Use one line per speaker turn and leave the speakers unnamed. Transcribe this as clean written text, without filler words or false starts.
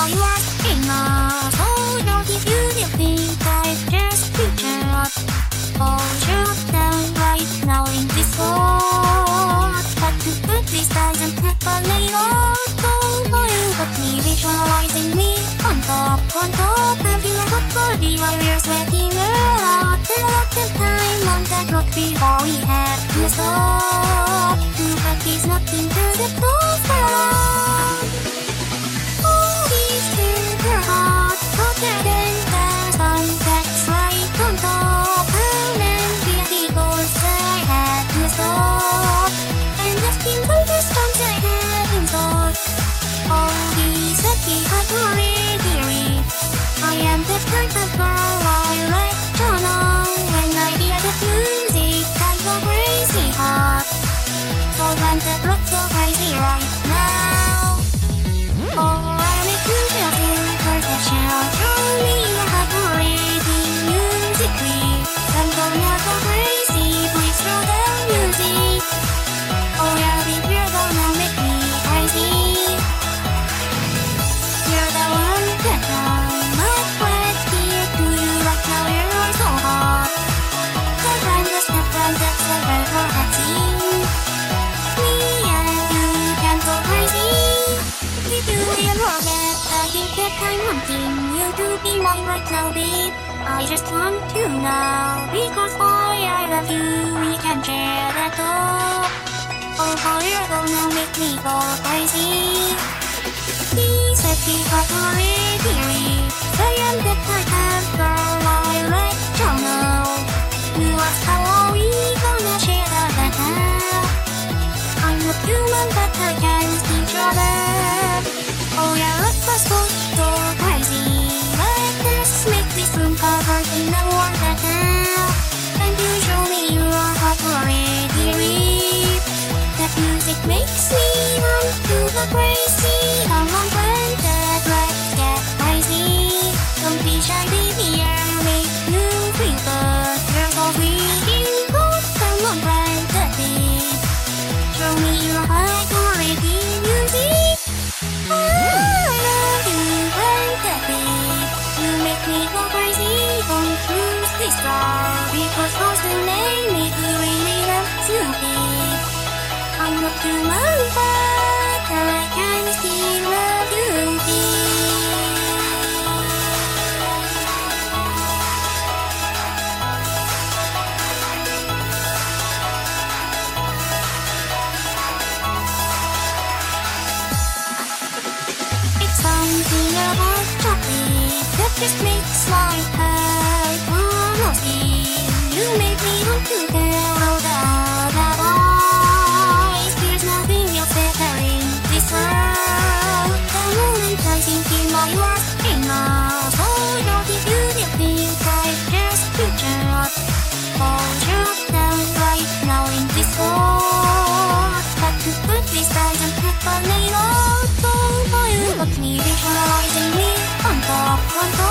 while you are in love. So don't if you think I just picture all shut down right now in this world. But to put this doesn't happen later. So for you got me visualizing me on top of your hot body while we're sweating out. And a lot of time on the clock before we have to stop. To practice nothing to the closer. Oh, he's super hot, hotter than the sun that's right on top. And then because I had to stop. And the skin from the storms I had in thought. All these happy hot already. I am the type of girl I like to know. When I hear the music, I go crazy hot. So when the rock so crazy right now. Oh, I'll make you feel super special. Show me a hot already musically. I'm gonna go crazy, please throw the music. Oh yeah, if you're gonna make me crazy. You're the one that I'm not wet here to you right now, you're so hot. The brightest of them that's ever had seen. Me and you can go crazy. If you realize that I think that I'm wanting you to be mine right now, babe. I just want to know, because boy, I love you, we can share that all. Oh boy, you're gonna make me go crazy. These happy hot already. I am the type of girl I like to know. You ask how are we gonna share that now? I'm not human but I can still show them. Oh yeah, let us go so crazy. Let us make this room covered in the world that now. And you show me you are hot already. That music makes me want to go crazy. Come on, friend, let's get crazy. Don't be shy, baby, I'll make you feel good. You're so freaking good. Come on, friend, baby. Show me your hot already music. I love you, friend, baby. You make me go crazy. Don't lose this star, because those who name me who really love you, babe. I'm not human, but I can still love you, dear. It's something about chocolate that just makes my heart wanna sing. You make me want to tell all the other boys. There's nothing else better in this world. The moment I think in my words in love. So don't if you think I just picture all shut down right now in this world. But to put this doesn't happen later. So for you got me visualizing me on top